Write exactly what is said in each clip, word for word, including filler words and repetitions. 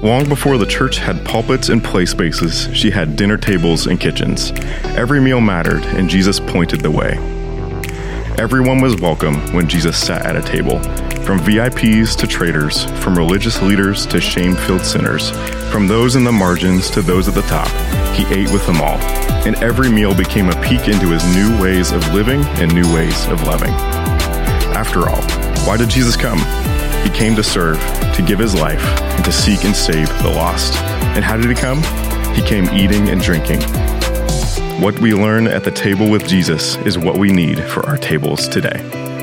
Long before the church had pulpits and play spaces, she had dinner tables and kitchens. Every meal mattered, and Jesus pointed the way. Everyone was welcome when Jesus sat at a table, from V I Ps to traders, from religious leaders to shame-filled sinners, from those in the margins to those at the top. He ate with them all, and every meal became a peek into his new ways of living and new ways of loving. After all, why did Jesus come? He came to serve, to give his life, and to seek and save the lost. And how did he come? He came eating and drinking. What we learn at the table with Jesus is what we need for our tables today.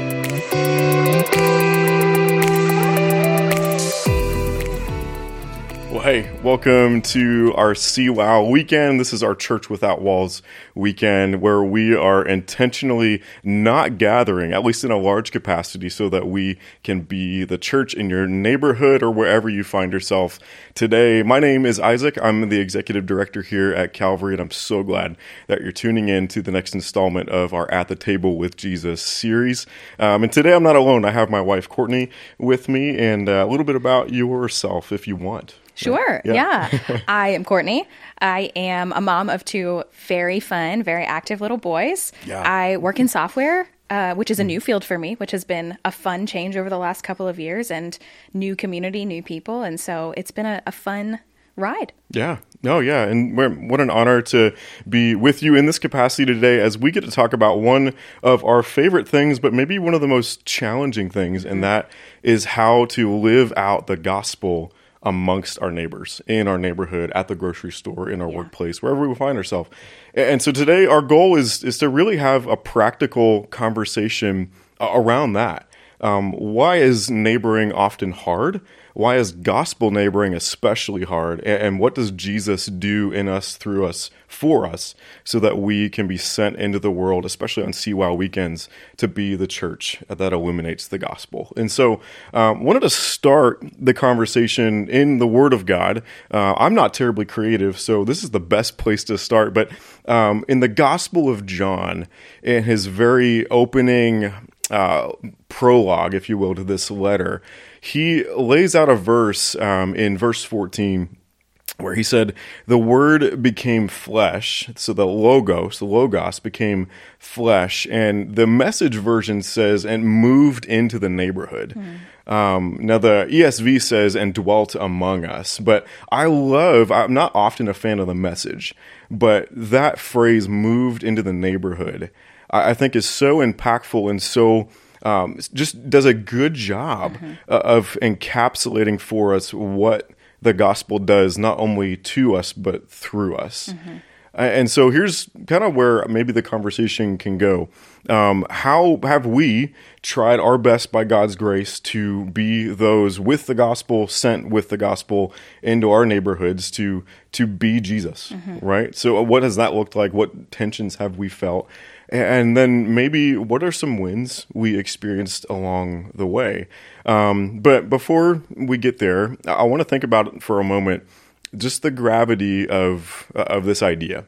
Well, hey, welcome to our C WOW weekend. This is our Church Without Walls weekend, where we are intentionally not gathering, at least in a large capacity, so that we can be the church in your neighborhood or wherever you find yourself today. My name is Isaac. I'm the executive director here at Calvary, and I'm so glad that you're tuning in to the next installment of our At the Table with Jesus series. Um, and today I'm not alone. I have my wife, Courtney, with me, and uh, a little bit about yourself, if you want. Sure. Yeah. Yeah. I am Courtney. I am a mom of two very fun, very active little boys. Yeah. I work in software, uh, which is a new field for me, which has been a fun change over the last couple of years, and new community, new people. And so it's been a, a fun ride. Yeah. No, yeah. And we're, what an honor to be with you in this capacity today as we get to talk about one of our favorite things, but maybe one of the most challenging things, and that is how to live out the gospel amongst our neighbors, in our neighborhood, at the grocery store, in our yeah. workplace, wherever we find ourselves. And so today our goal is is to really have a practical conversation around that. Um, why is neighboring often hard? Why is gospel neighboring especially hard? And what does Jesus do in us, through us, for us, so that we can be sent into the world, especially on C WOW weekends, to be the church that illuminates the gospel? And so um, wanted to start the conversation in the Word of God. Uh, I'm not terribly creative, so this is the best place to start. But um, in the Gospel of John, in his very opening uh, prologue, if you will, to this letter, he lays out a verse um, in verse fourteen where he said, the Word became flesh. So the Logos, the Logos became flesh. And the Message version says, and moved into the neighborhood. Mm. Um, now the E S V says, and dwelt among us. But I love, I'm not often a fan of the Message, but that phrase, moved into the neighborhood, I, I think is so impactful and so Um, just does a good job mm-hmm. uh, of encapsulating for us what the gospel does, not only to us, but through us. Mm-hmm. And so here's kind of where maybe the conversation can go. Um, how have we tried our best by God's grace to be those with the gospel, sent with the gospel into our neighborhoods to to be Jesus, mm-hmm. right? So what has that looked like? What tensions have we felt? And then maybe what are some wins we experienced along the way? Um, but before we get there, I want to think about it for a moment, just the gravity of of this idea.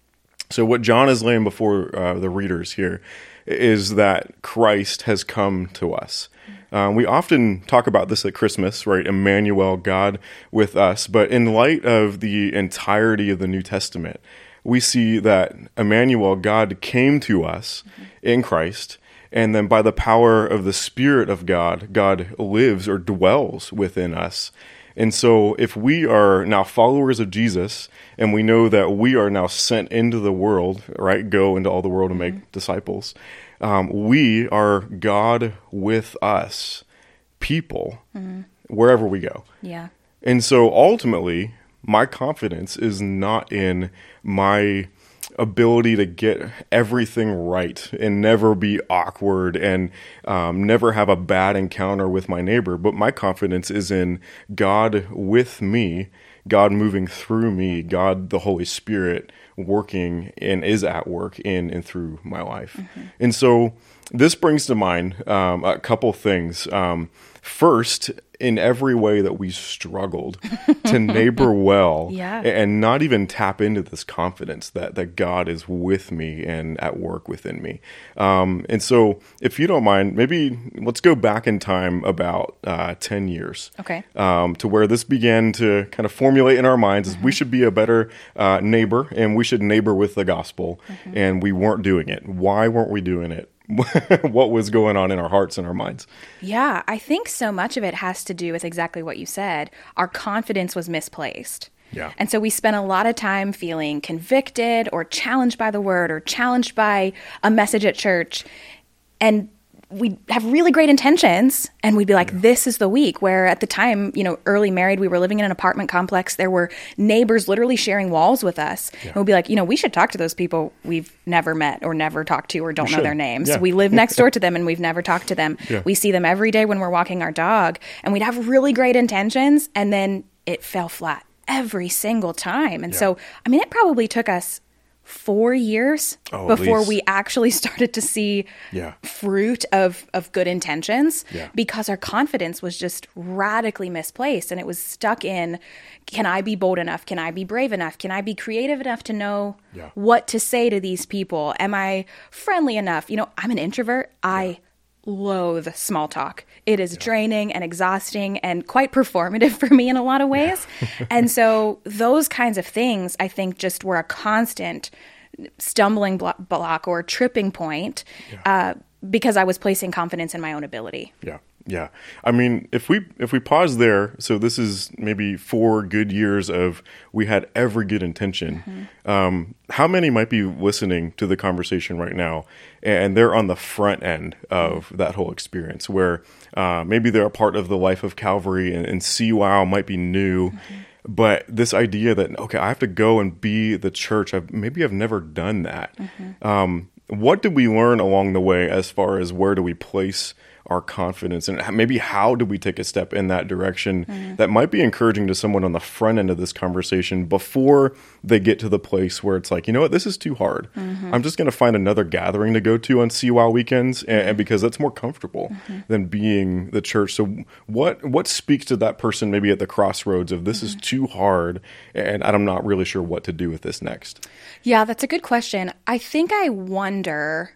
So what John is laying before uh, the readers here is that Christ has come to us. Um, we often talk about this at Christmas, right? Emmanuel, God with us. But in light of the entirety of the New Testament, we see that Emmanuel, God, came to us mm-hmm. in Christ, and then by the power of the Spirit of God, God lives or dwells within us. And so if we are now followers of Jesus, and we know that we are now sent into the world, right? Go into all the world and make mm-hmm. disciples. Um, we are God with us, people, mm-hmm. wherever we go. Yeah. And so ultimately, my confidence is not in my ability to get everything right and never be awkward and um, never have a bad encounter with my neighbor. But my confidence is in God with me, God moving through me, God, the Holy Spirit, working and is at work in and through my life. Mm-hmm. And so this brings to mind um, a couple things. Um, first, in every way that we struggled to neighbor well Yeah. and not even tap into this confidence that, that God is with me and at work within me. Um, and so if you don't mind, maybe let's go back in time about uh, ten years. Okay. Um, to where this began to kind of formulate in our minds is we should be a better uh, neighbor and we should neighbor with the gospel. And we weren't doing it. Why weren't we doing it? What was going on in our hearts and our minds? Yeah, I think so much of it has to do with exactly what you said. Our confidence was misplaced. Yeah. And so we spent a lot of time feeling convicted or challenged by the word or challenged by a message at church. And we'd have really great intentions and we'd be like, this is the week. Where at the time, you know, early married, we were living in an apartment complex. There were neighbors literally sharing walls with us. Yeah. And we'd be like, you know, we should talk to those people we've never met or never talked to or don't We know should. their names. Yeah. We live next door to them and we've never talked to them. Yeah. We see them every day when we're walking our dog, and we'd have really great intentions. And then it fell flat every single time. And Yeah. so, I mean, it probably took us four years Oh, at before least. we actually started to see Yeah. fruit of, of good intentions, Yeah. because our confidence was just radically misplaced and it was stuck in, can I be bold enough? Can I be brave enough? Can I be creative enough to know Yeah. what to say to these people? Am I friendly enough? You know, I'm an introvert. I loathe small talk. It is draining and exhausting and quite performative for me in a lot of ways. And so those kinds of things, I think, just were a constant stumbling blo- block or tripping point uh, because I was placing confidence in my own ability. Yeah. Yeah. I mean, if we if we pause there, so this is maybe four good years of we had every good intention. Um, how many might be listening to the conversation right now and they're on the front end of that whole experience where uh, maybe they're a part of the life of Calvary and, and C WOW might be new. But this idea that, okay, I have to go and be the church, I've, maybe I've never done that. Um, what did we learn along the way as far as where do we place our confidence and maybe how do we take a step in that direction mm-hmm. that might be encouraging to someone on the front end of this conversation before they get to the place where it's like, you know what, this is too hard. Mm-hmm. I'm just going to find another gathering to go to on C WOW weekends and, and because that's more comfortable mm-hmm. than being the church. So what what speaks to that person maybe at the crossroads of this mm-hmm. is too hard and I'm not really sure what to do with this next? Yeah, that's a good question. I think I wonder,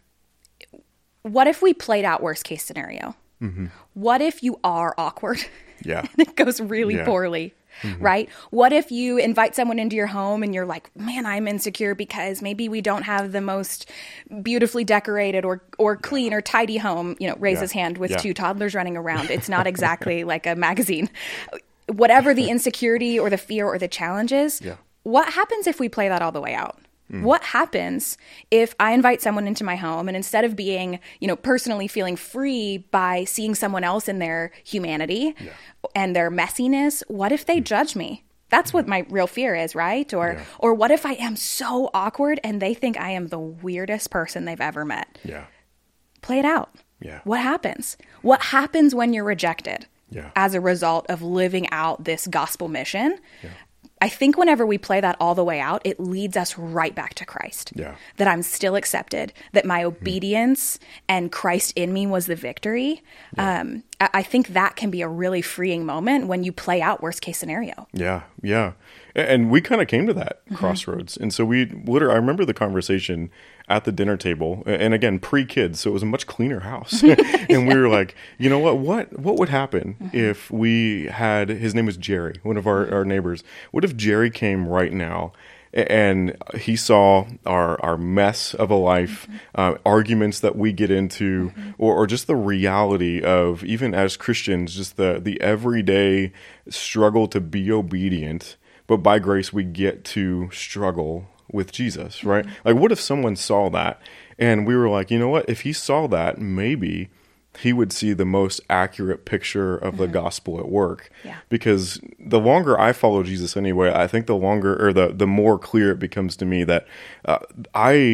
what if we played out worst case scenario? Mm-hmm. What if you are awkward? Yeah. And it goes really yeah. poorly, mm-hmm. right? What if you invite someone into your home and you're like, man, I'm insecure because maybe we don't have the most beautifully decorated or, or clean or tidy home, you know, raise yeah. his hand with yeah. two toddlers running around. It's not exactly like a magazine. Whatever the insecurity or the fear or the challenge is, yeah. what happens if we play that all the way out? Mm. What happens if I invite someone into my home and instead of being, you know, personally feeling free by seeing someone else in their humanity yeah. and their messiness, what if they mm. judge me? That's what my real fear is, right? Or yeah. or what if I am so awkward and they think I am the weirdest person they've ever met? Yeah. Play it out. Yeah. What happens? What happens when you're rejected yeah. as a result of living out this gospel mission? Yeah. I think whenever we play that all the way out, it leads us right back to Christ. Yeah. That I'm still accepted, that my obedience mm. and Christ in me was the victory. Yeah. Um, I, I think that can be a really freeing moment when you play out worst case scenario. Yeah, yeah. And we kind of came to that mm-hmm. crossroads. And so we literally, I remember the conversation at the dinner table, and again, pre-kids, so it was a much cleaner house. And we were like, you know what, what what would happen mm-hmm. if we had, his name was Jerry, one of our, our neighbors. What if Jerry came right now and he saw our our mess of a life, mm-hmm. uh, arguments that we get into, mm-hmm. or, or just the reality of, even as Christians, just the, the everyday struggle to be obedient, but by grace we get to struggle with Jesus, right? Mm-hmm. Like, what if someone saw that and we were like, you know what, if he saw that, maybe he would see the most accurate picture of mm-hmm. the gospel at work. Yeah. Because the longer I follow Jesus anyway, I think the longer or the, the more clear it becomes to me that uh, I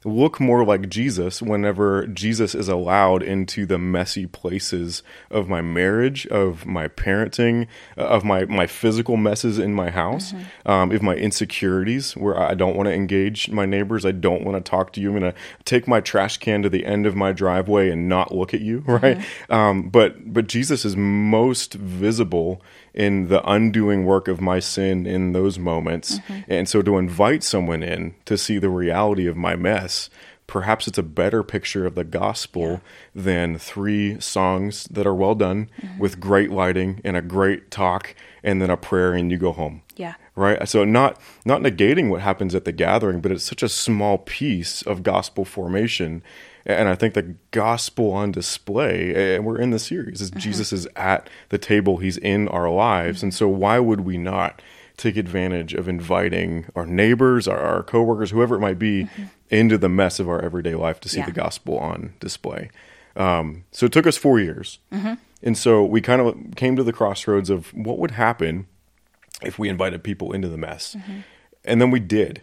look more like Jesus whenever Jesus is allowed into the messy places of my marriage, of my parenting, uh, of my, my physical messes in my house, mm-hmm. um, if my insecurities where I don't want to engage my neighbors, I don't want to talk to you, I'm going to take my trash can to the end of my driveway and not look at you, right? Mm-hmm. Um, but but Jesus is most visible in the undoing work of my sin in those moments. Mm-hmm. And so to invite someone in to see the reality of my mess, perhaps it's a better picture of the gospel yeah. than three songs that are well done mm-hmm. with great lighting and a great talk and then a prayer and you go home. Yeah. Right? So not not negating what happens at the gathering, but it's such a small piece of gospel formation. And I think the gospel on display, and we're in the series, is mm-hmm. Jesus is at the table. He's in our lives. Mm-hmm. And so why would we not take advantage of inviting our neighbors, our, our coworkers, whoever it might be, mm-hmm. into the mess of our everyday life to see yeah. the gospel on display? Um, so it took us four years. Mm-hmm. And so we kind of came to the crossroads of what would happen if we invited people into the mess. Mm-hmm. And then we did.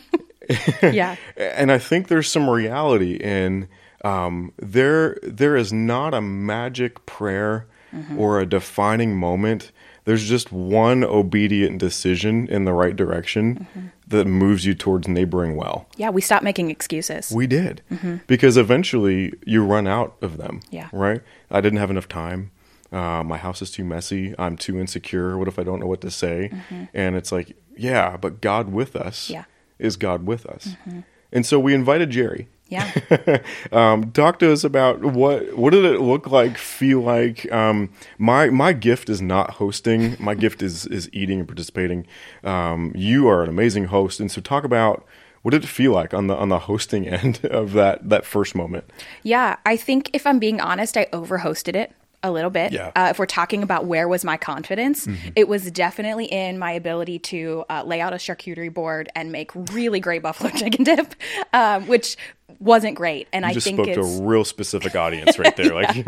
Yeah. And I think there's some reality in um, there. There is not a magic prayer mm-hmm. or a defining moment. There's just one obedient decision in the right direction mm-hmm. that moves you towards neighboring well. Yeah, we stopped making excuses. We did. Mm-hmm. Because eventually you run out of them. Yeah. Right? I didn't have enough time. Uh, my house is too messy. I'm too insecure. What if I don't know what to say? Mm-hmm. And it's like, yeah, but God with us. Yeah. Is God with us? Mm-hmm. And so we invited Jerry. Yeah. um, talk to us about what what did it look like, feel like? Um, my my gift is not hosting. My gift is is eating and participating. Um, you are an amazing host, and so talk about what did it feel like on the on the hosting end of that that first moment. Yeah, I think if I'm being honest, I over-hosted it a little bit. Yeah. Uh, if we're talking about where was my confidence, mm-hmm. it was definitely in my ability to uh, lay out a charcuterie board and make really great buffalo chicken dip, um, which wasn't great. And you I just think spoke it's... to a real specific audience right there. Like,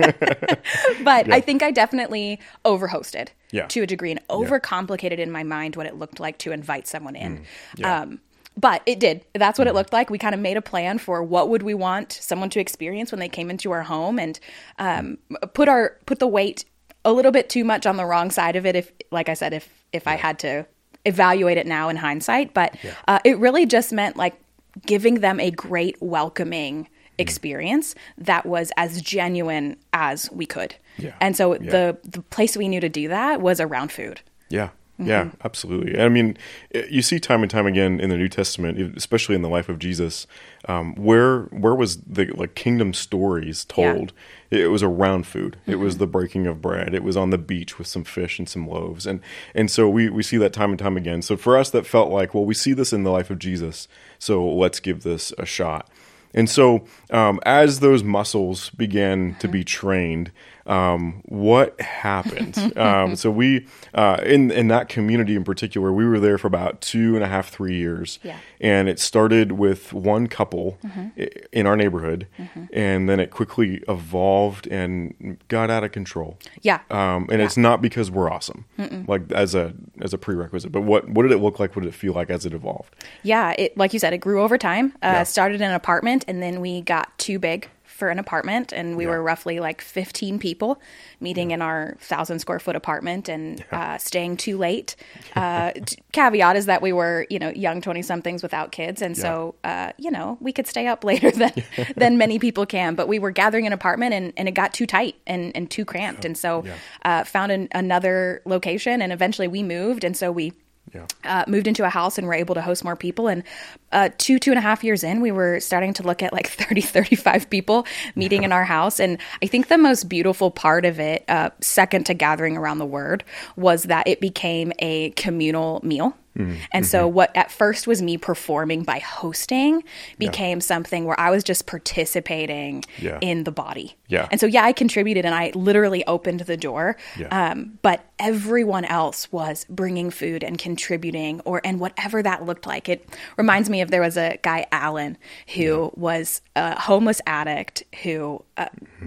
but yeah. I think I definitely over-hosted yeah. to a degree and overcomplicated in my mind what it looked like to invite someone in. Mm. Yeah. Um, But it did. That's what it looked like. We kind of made a plan for what would we want someone to experience when they came into our home, and um, put our put the weight a little bit too much on the wrong side of it. If, like I said, if if yeah. I had to evaluate it now in hindsight, but yeah. uh, it really just meant like giving them a great welcoming experience mm. that was as genuine as we could. Yeah. And so yeah. the the place we knew to do that was around food. Yeah. Mm-hmm. Yeah, absolutely. I mean, you see time and time again in the New Testament, especially in the life of Jesus, um, where where was the like kingdom stories told? Yeah. It was around food. Mm-hmm. It was the breaking of bread. It was on the beach with some fish and some loaves, and and so we we see that time and time again. So for us, that felt like, well, we see this in the life of Jesus, so let's give this a shot. And so um, as those muscles began to be trained, um, what happened? um, so we, uh, in in that community in particular, we were there for about two and a half, three years. Yeah. And it started with one couple mm-hmm. in our neighborhood, mm-hmm. and then it quickly evolved and got out of control. Yeah. Um, and yeah. it's not because we're awesome, Mm-mm. like as a as a prerequisite, but what what did it look like? What did it feel like as it evolved? Yeah, it like you said, it grew over time. Uh, yeah. Started in an apartment, and then we got too big for an apartment, and we yeah. were roughly like fifteen people meeting yeah. in our thousand square foot apartment and yeah. uh, staying too late. Uh, t- caveat is that we were, you know, young twenty somethings without kids, and yeah. so uh, you know, we could stay up later than than many people can. But we were gathering in an apartment, and, and it got too tight and, and too cramped, yeah. and so yeah. uh, found an, another location, and eventually we moved, and so we. Yeah. Uh, moved into a house and were able to host more people. And uh, two, two and a half years in, we were starting to look at like thirty, thirty-five people meeting yeah. in our house. And I think the most beautiful part of it, uh, second to gathering around the word, was that it became a communal meal. Mm-hmm. And so what at first was me performing by hosting became yeah. something where I was just participating yeah. in the body. Yeah. And so, yeah, I contributed and I literally opened the door. Yeah. Um, but everyone else was bringing food and contributing, or and whatever that looked like. It reminds me of there was a guy, Alan, who yeah. was a homeless addict who uh, mm-hmm.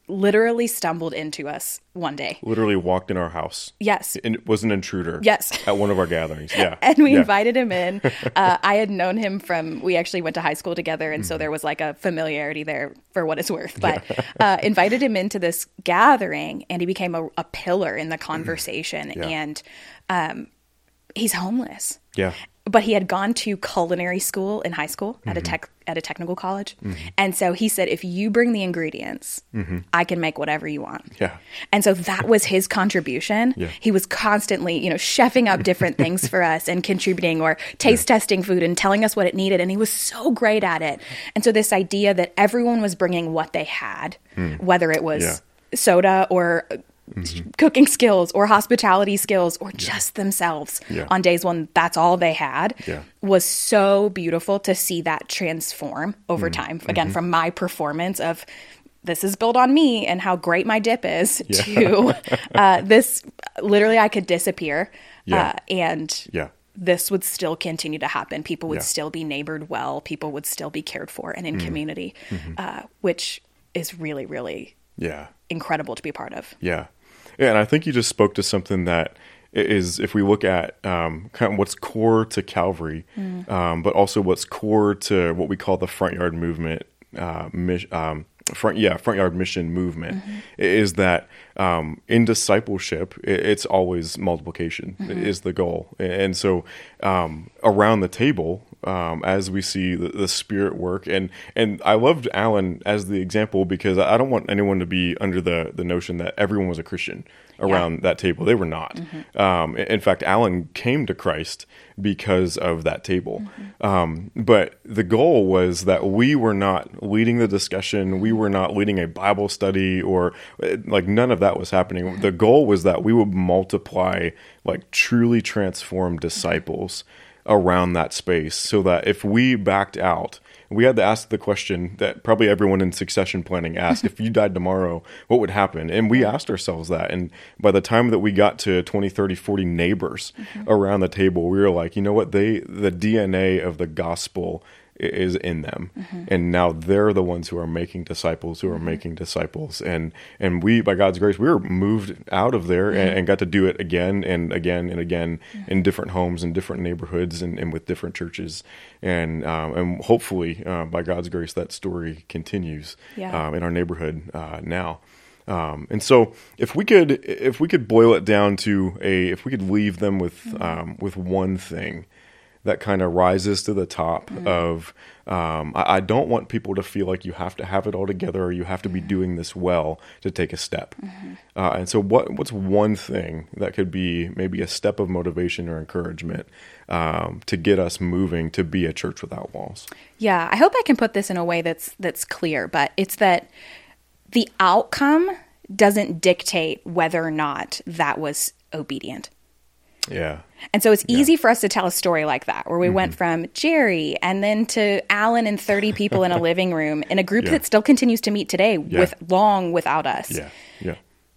literally stumbled into us one day. Literally walked in our house. Yes. And was an intruder. Yes. At one of our gatherings. Yeah. And we yeah. invited him in. Uh, I had known him from, we actually went to high school together. And mm-hmm. so there was like a familiarity there for what it's worth. But yeah. uh, invited him into this gathering and he became a, a pillar in the conversation. Yeah. And um, he's homeless. Yeah. But he had gone to culinary school in high school mm-hmm. at a tech at a technical college. Mm-hmm. And so he said, if you bring the ingredients, mm-hmm. I can make whatever you want. Yeah. And so that was his contribution. Yeah. He was constantly, you know, chefing up different things for us and contributing or taste yeah. testing food and telling us what it needed. And he was so great at it. And so this idea that everyone was bringing what they had, mm. whether it was yeah. soda or Mm-hmm. cooking skills or hospitality skills or yeah. just themselves yeah. on days when that's all they had yeah. was so beautiful to see that transform over mm-hmm. time. Again, mm-hmm. from my performance of this is built on me and how great my dip is yeah. to uh, this literally I could disappear yeah. uh, and yeah. this would still continue to happen. People would yeah. still be neighbored well. People would still be cared for and in mm-hmm. community, mm-hmm. uh, which is really, really yeah. incredible to be a part of. Yeah. Yeah, and I think you just spoke to something that is, if we look at um, kind of what's core to Calvary, mm. um, but also what's core to what we call the front yard movement, uh, mis- um, front yeah front yard mission movement, mm-hmm. is that um, in discipleship, it, it's always multiplication mm-hmm. is the goal, and so um, around the table. Um, as we see the, the Spirit work. And and I loved Alan as the example because I don't want anyone to be under the, the notion that everyone was a Christian around yeah. that table. They were not. Mm-hmm. Um, in fact, Alan came to Christ because of that table. Mm-hmm. Um, but the goal was that we were not leading the discussion. We were not leading a Bible study or like none of that was happening. The goal was that we would multiply like truly transformed disciples around that space so that if we backed out, we had to ask the question that probably everyone in succession planning asked, if you died tomorrow, what would happen? And we asked ourselves that. And by the time that we got to twenty, thirty, forty neighbors mm-hmm. around the table, we were like, you know what? They, the D N A of the gospel is in them. Mm-hmm. And now they're the ones who are making disciples who are mm-hmm. making disciples. And and we, by God's grace, we were moved out of there mm-hmm. and, and got to do it again and again and again mm-hmm. in different homes and different neighborhoods and, and with different churches. And um, and hopefully, uh, by God's grace, that story continues yeah. um, in our neighborhood uh, now. Um, and so if we could if we could boil it down to a, if we could leave them with mm-hmm. um, with one thing that kind of rises to the top mm-hmm. of, um, I, I don't want people to feel like you have to have it all together or you have to be mm-hmm. doing this well to take a step. Mm-hmm. Uh, and so what what's one thing that could be maybe a step of motivation or encouragement um, to get us moving to be a church without walls? Yeah, I hope I can put this in a way that's that's clear, but it's that the outcome doesn't dictate whether or not that was obedient. Yeah. And so it's yeah. easy for us to tell a story like that, where we mm-hmm. went from Jerry and then to Alan and thirty people in a living room in a group yeah. that still continues to meet today yeah. with long without us. Yeah. Yeah.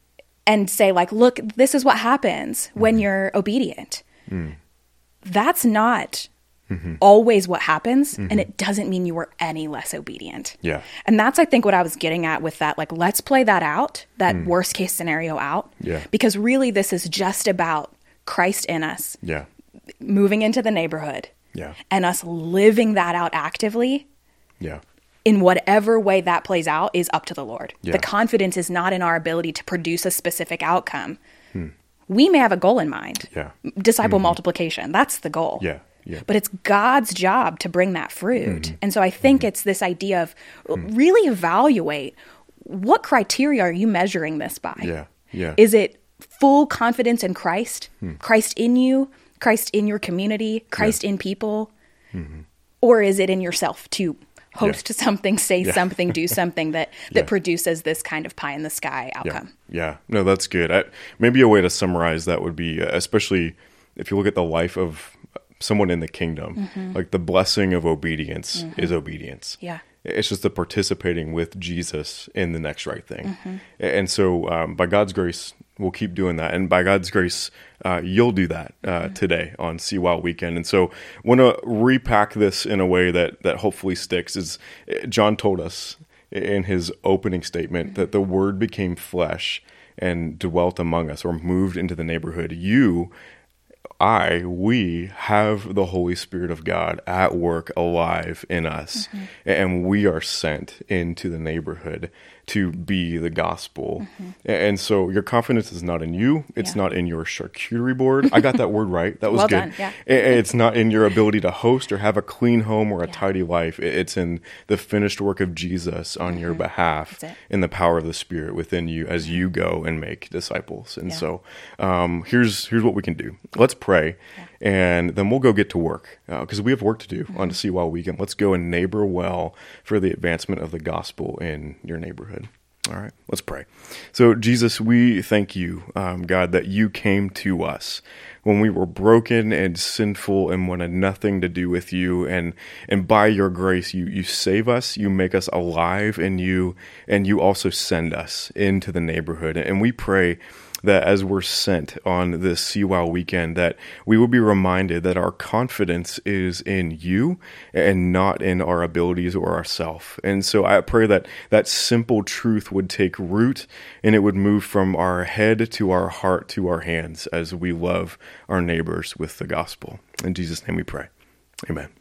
And say like, look, this is what happens mm-hmm. when you're obedient. Mm. That's not mm-hmm. always what happens. Mm-hmm. And it doesn't mean you were any less obedient. Yeah. And that's, I think, what I was getting at with that. Like, let's play that out, that mm. worst case scenario out. Yeah. Because really this is just about Christ in us, yeah, moving into the neighborhood, yeah, and us living that out actively, yeah, in whatever way that plays out is up to the Lord. Yeah. The confidence is not in our ability to produce a specific outcome. Hmm. We may have a goal in mind, yeah, disciple mm-hmm. multiplication. That's the goal, yeah, yeah. But it's God's job to bring that fruit, mm-hmm. and so I think mm-hmm. it's this idea of mm-hmm. really evaluate what criteria are you measuring this by? Yeah, yeah. Is it full confidence in Christ, hmm. Christ in you, Christ in your community, Christ yeah. in people? Mm-hmm. Or is it in yourself to host yeah. something, say yeah. something, do something that, that yeah. produces this kind of pie in the sky outcome? Yeah, yeah. No, that's good. I, maybe a way to summarize that would be, uh, especially if you look at the life of someone in the kingdom, mm-hmm. like the blessing of obedience mm-hmm. is obedience. Yeah. It's just the participating with Jesus in the next right thing. Mm-hmm. And so um, by God's grace, we'll keep doing that. And by God's grace, uh, you'll do that uh, mm-hmm. today on Sea Wild Weekend. And so I want to repack this in a way that, that hopefully sticks. Is John told us, in his opening statement that the Word became flesh and dwelt among us, or moved into the neighborhood. You, I, we have the Holy Spirit of God at work, alive in us, mm-hmm. and we are sent into the neighborhood to be the gospel. Mm-hmm. And so your confidence is not in you. It's yeah. not in your charcuterie board. I got that word right. That was well good. Done. Yeah. It's not in your ability to host or have a clean home or a yeah. tidy life. It's in the finished work of Jesus on mm-hmm. your behalf, in the power of the Spirit within you as you go and make disciples. And yeah. so um, here's here's what we can do. Let's pray, yeah. and then we'll go get to work, because uh, we have work to do mm-hmm. on the C W A weekend. Let's go and neighbor well for the advancement of the gospel in your neighborhood. All right, let's pray. So, Jesus, we thank you, um, God, that you came to us when we were broken and sinful and wanted nothing to do with you. And and by your grace, you you save us, you make us alive in you, and you also send us into the neighborhood. And we pray that as we're sent on this C W A weekend, that we will be reminded that our confidence is in you and not in our abilities or ourself. And so I pray that that simple truth would take root, and it would move from our head to our heart to our hands as we love our neighbors with the gospel. In Jesus' name we pray. Amen.